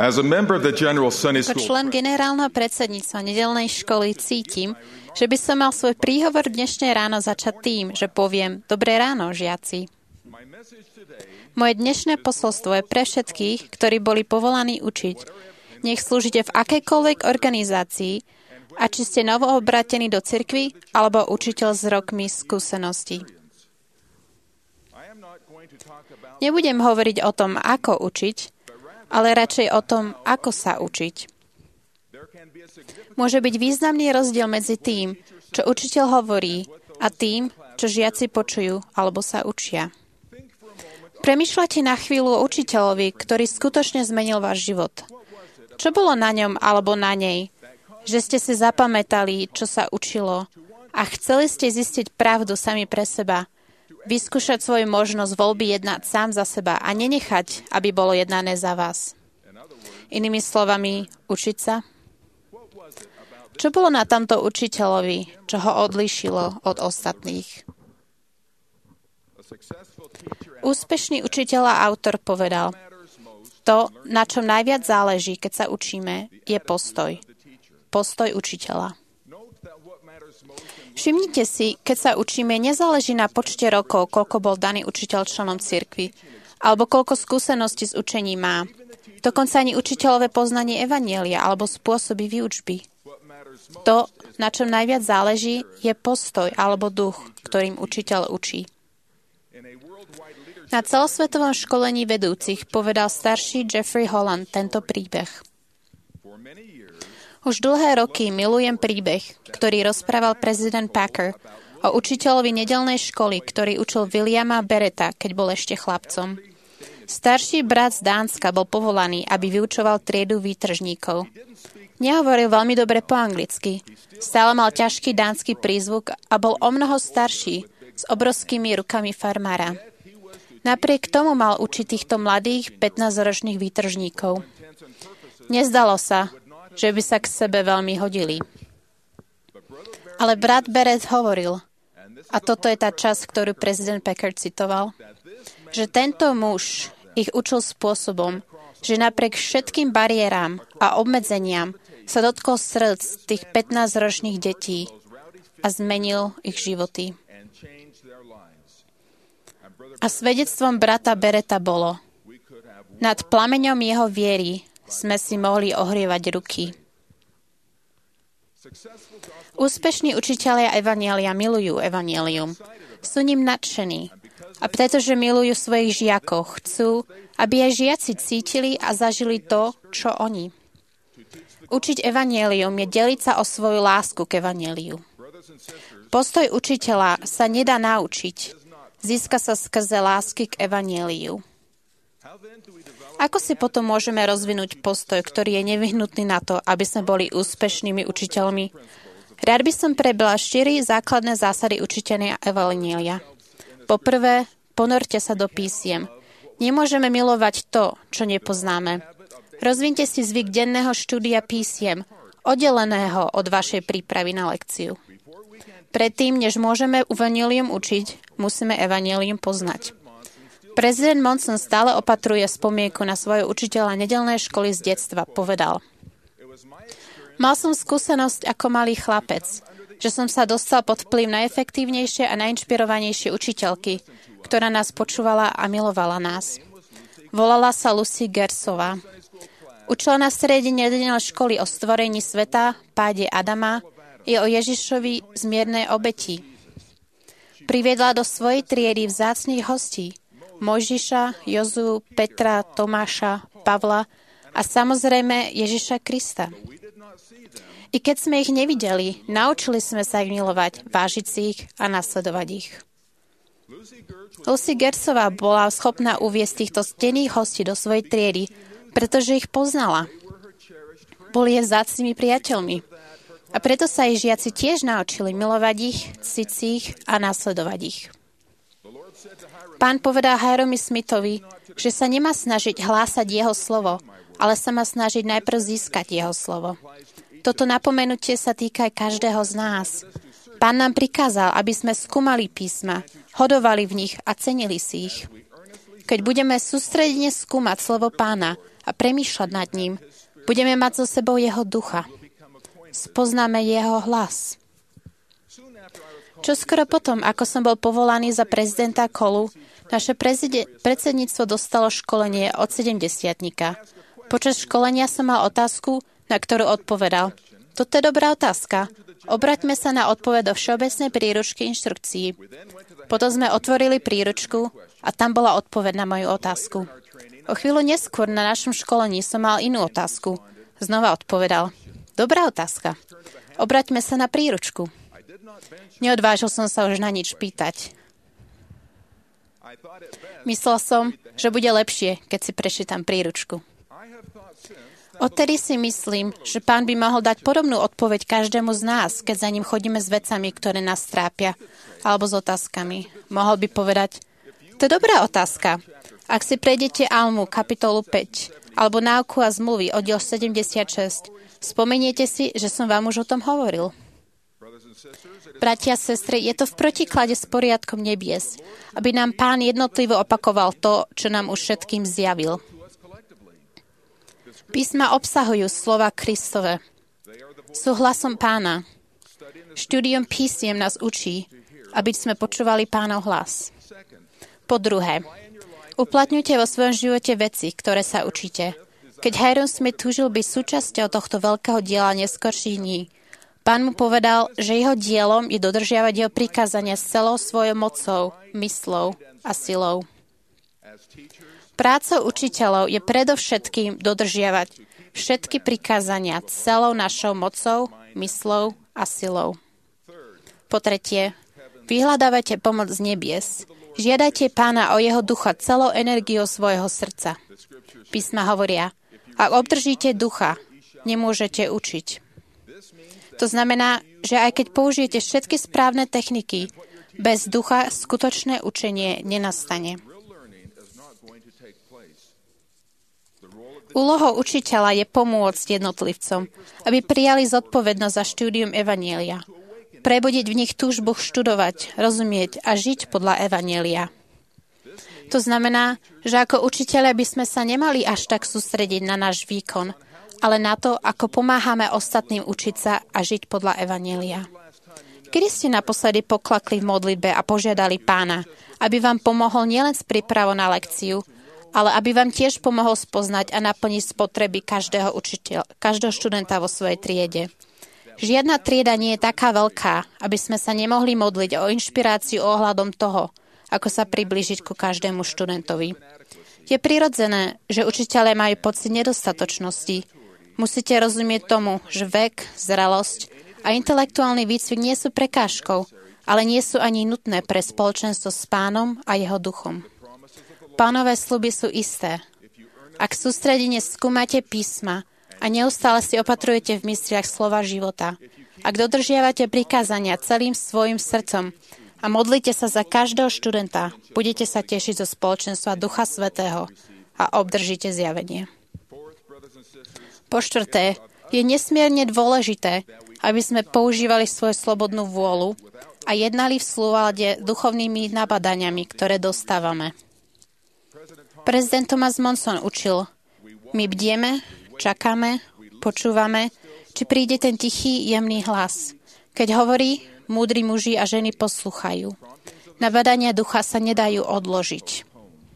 As a member of the General Sunday Ako School, člen generálneho predsedníctva nedeľnej školy cítim, že by som mal svoj príhovor dnešné ráno začať tým, že poviem Dobré ráno, žiaci. Moje dnešné posolstvo je pre všetkých, ktorí boli povolaní učiť. Nech slúžite v akejkoľvek organizácii, a či ste novoobratení do cirkvi, alebo učiteľ s rokmi skúseností. Nebudem hovoriť o tom, ako učiť, ale radšej o tom, ako sa učiť. Môže byť významný rozdiel medzi tým, čo učiteľ hovorí, a tým, čo žiaci počujú alebo sa učia. Premýšľajte na chvíľu o učiteľovi, ktorý skutočne zmenil váš život. Čo bolo na ňom alebo na nej, že ste si zapamätali, čo sa učilo a chceli ste zistiť pravdu sami pre seba, vyskúšať svoju možnosť voľby jednať sám za seba a nenechať, aby bolo jednané za vás. Inými slovami, učiť sa? Čo bolo na tomto učiteľovi, čo ho odlíšilo od ostatných? Úspešný učiteľ a autor povedal, to, na čom najviac záleží, keď sa učíme, je postoj. Postoj učiteľa. Všimnite si, keď sa učíme, nezáleží na počte rokov, koľko bol daný učiteľ členom cirkvi, alebo koľko skúseností s učením má. Dokonca ani učiteľové poznanie evanjelia alebo spôsoby výučby. To, na čom najviac záleží, je postoj alebo duch, ktorým učiteľ učí. Na celosvetovom školení vedúcich povedal starší Jeffrey Holland tento príbeh. Už dlhé roky milujem príbeh, ktorý rozprával prezident Packer o učiteľovi nedeľnej školy, ktorý učil Williama Beretta, keď bol ešte chlapcom. Starší brat z Dánska bol povolaný, aby vyučoval triedu výtržníkov. Nehovoril veľmi dobre po anglicky, stále mal ťažký dánsky prízvuk a bol omnoho starší, s obrovskými rukami farmára. Napriek tomu mal učiť týchto mladých 15-ročných výtržníkov. Nezdalo sa, že by sa k sebe veľmi hodili. Ale brat Berett hovoril, a toto je tá časť, ktorú prezident Packer citoval, že tento muž ich učil spôsobom, že napriek všetkým bariéram a obmedzeniam sa dotkol srdc tých 15-ročných detí a zmenil ich životy. A svedectvom brata Beretta bolo, nad plameňom jeho viery sme si mohli ohrievať ruky. Úspešní učitelia evanjelia milujú evanjelium. Sú ním nadšení. A pretože milujú svojich žiakov, chcú, aby aj žiaci cítili a zažili to, čo oni. Učiť evanjelium je deliť sa o svoju lásku k evanjeliu. Postoj učiteľa sa nedá naučiť. Získa sa skrze lásky k evanjeliu. Ako si potom môžeme rozvinúť postoj, ktorý je nevyhnutný na to, aby sme boli úspešnými učiteľmi? Rád by som prebral 4 základné zásady učiteľa evanjelia. Poprvé, ponorte sa do písiem. Nemôžeme milovať to, čo nepoznáme. Rozvinte si zvyk denného štúdia písiem, oddeleného od vašej prípravy na lekciu. Predtým, než môžeme evanjelium učiť, musíme evanjelium poznať. Prezident Monson stále opatruje spomienku na svojho učiteľa nedeľnej školy z detstva. Povedal, mal som skúsenosť ako malý chlapec, že som sa dostal pod vplyv najefektívnejšie a najinšpirovanejšie učiteľky, ktorá nás počúvala a milovala nás. Volala sa Lucy Gersová. Učila na strede nedeľnej školy o stvorení sveta, páde Adama i o Ježišovi zmiernej obeti. Priviedla do svojej triedy vzácnych hostí, Mojžiša, Jozú, Petra, Tomáša, Pavla a samozrejme Ježiša Krista. I keď sme ich nevideli, naučili sme sa ich milovať, vážiť si ich a nasledovať ich. Lucy Gersová bola schopná uviesť týchto ctených hostí do svojej triedy, pretože ich poznala. Boli jej vzácnymi priateľmi. A preto sa jej žiaci tiež naučili milovať ich, ctiť si ich a nasledovať ich. Pán povedal Hiromi Smithovi, že sa nemá snažiť hlásať jeho slovo, ale sa má snažiť najprv získať jeho slovo. Toto napomenutie sa týka aj každého z nás. Pán nám prikázal, aby sme skúmali písma, hodovali v nich a cenili si ich. Keď budeme sústredne skúmať slovo Pána a premýšľať nad ním, budeme mať so sebou jeho ducha. Spoznáme jeho hlas. Čoskoro potom, ako som bol povolaný za prezidenta Kolu, naše predsedníctvo dostalo školenie od 70-tníka. Počas školenia som mal otázku, na ktorú odpovedal. Toto je dobrá otázka. Obraťme sa na odpoveď do všeobecnej príručky inštrukcií. Potom sme otvorili príručku a tam bola odpoveď na moju otázku. O chvíľu neskôr na našom školení som mal inú otázku. Znova odpovedal. Dobrá otázka. Obraťme sa na príručku. Neodvážil som sa už na nič pýtať. Myslel som, že bude lepšie, keď si prečítam príručku. Odtedy si myslím, že Pán by mohol dať podobnú odpoveď každému z nás, keď za ním chodíme s vecami, ktoré nás trápia, alebo s otázkami. Mohol by povedať, to je dobrá otázka. Ak si prejdete Almu, kapitolu 5, alebo Náuku a zmluvy, oddiel 76, spomeniete si, že som vám už o tom hovoril. Bratia a sestry, je to v protiklade s poriadkom nebies, aby nám Pán jednotlivo opakoval to, čo nám už všetkým zjavil. Písma obsahujú slova Kristove. Sú hlasom Pána. Štúdium písiem nás učí, aby sme počúvali Pánov hlas. Po druhé, uplatňujte vo svojom živote veci, ktoré sa učíte. Keď Hiram Smith túžil byť súčasťou tohto veľkého diela neskorších dní, Pán mu povedal, že jeho dielom je dodržiavať jeho prikázania s celou svojou mocou, myslou a silou. Prácou učiteľov je predovšetkým dodržiavať všetky prikázania celou našou mocou, myslou a silou. Po tretie, vyhľadávajte pomoc z nebies. Žiadajte Pána o jeho ducha celou energiou svojho srdca. Písma hovoria, ak obdržíte ducha, nemôžete učiť. To znamená, že aj keď použijete všetky správne techniky, bez ducha skutočné učenie nenastane. Úlohou učiteľa je pomôcť jednotlivcom, aby prijali zodpovednosť za štúdium evanjelia. Prebudiť v nich túžbu študovať, rozumieť a žiť podľa evanjelia. To znamená, že ako učiteľia by sme sa nemali až tak sústrediť na náš výkon, ale na to, ako pomáhame ostatným učiť sa a žiť podľa evanjelia. Kedy ste naposledy poklakli v modlitbe a požiadali Pána, aby vám pomohol nielen s prípravou na lekciu, ale aby vám tiež pomohol spoznať a naplniť spotreby každého študenta vo svojej triede. Žiadna trieda nie je taká veľká, aby sme sa nemohli modliť o inšpiráciu ohľadom toho, ako sa priblížiť ku každému študentovi. Je prirodzené, že učitelia majú pocit nedostatočnosti. Musíte rozumieť tomu, že vek, zrelosť a intelektuálny výcvik nie sú prekážkou, ale nie sú ani nutné pre spoločenstvo s Pánom a jeho duchom. Pánové sľuby sú isté. Ak sústredene skúmate písma a neustále si opatrujete v mysliach slova života, ak dodržiavate prikázania celým svojim srdcom a modlíte sa za každého študenta, budete sa tešiť zo spoločenstva Ducha Svätého a obdržíte zjavenie. Po štvrté, je nesmierne dôležité, aby sme používali svoju slobodnú vôľu a jednali v súlade duchovnými nabadaniami, ktoré dostávame. Prezident Thomas Monson učil, my bdieme, čakáme, počúvame, či príde ten tichý, jemný hlas. Keď hovorí, múdri muži a ženy poslúchajú. Nabadania ducha sa nedajú odložiť.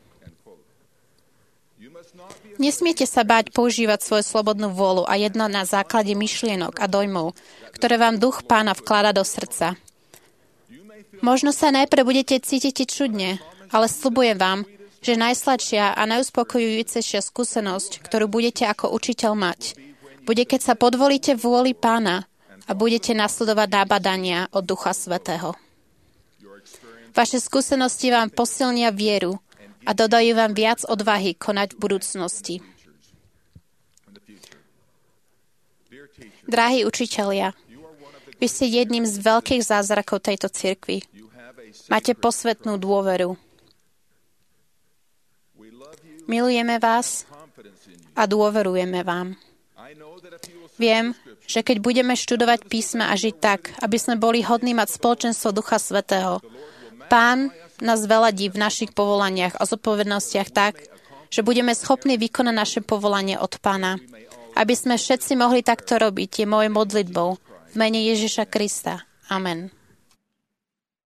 Nesmiete sa báť používať svoju slobodnú vôľu a jednať na základe myšlienok a dojmov, ktoré vám duch Pána vklada do srdca. Možno sa najprv budete cítiť čudne, ale sľubujem vám, že najsladšia a najuspokojujúcejšia skúsenosť, ktorú budete ako učiteľ mať, bude, keď sa podvolíte vôli Pána a budete nasledovať nabadania od Ducha Svätého. Vaše skúsenosti vám posilnia vieru a dodajú vám viac odvahy konať v budúcnosti. Drahí učitelia, vy ste jedným z veľkých zázrakov tejto cirkvi. Máte posvetnú dôveru. Milujeme vás a dôverujeme vám. Viem, že keď budeme študovať písma a žiť tak, aby sme boli hodní mať spoločenstvo Ducha Svätého, Pán nás veladí v našich povolaniach a zodpovednostiach tak, že budeme schopní vykonať naše povolanie od Pána. Aby sme všetci mohli takto robiť, je mojou modlitbou. V mene Ježiša Krista. Amen.